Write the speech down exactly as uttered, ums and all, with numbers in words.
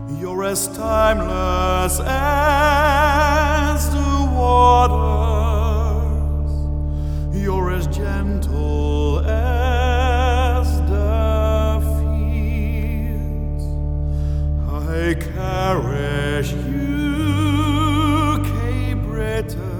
You're as timeless as the waters. You're as gentle as the fields. I cherish you, Cape Breton.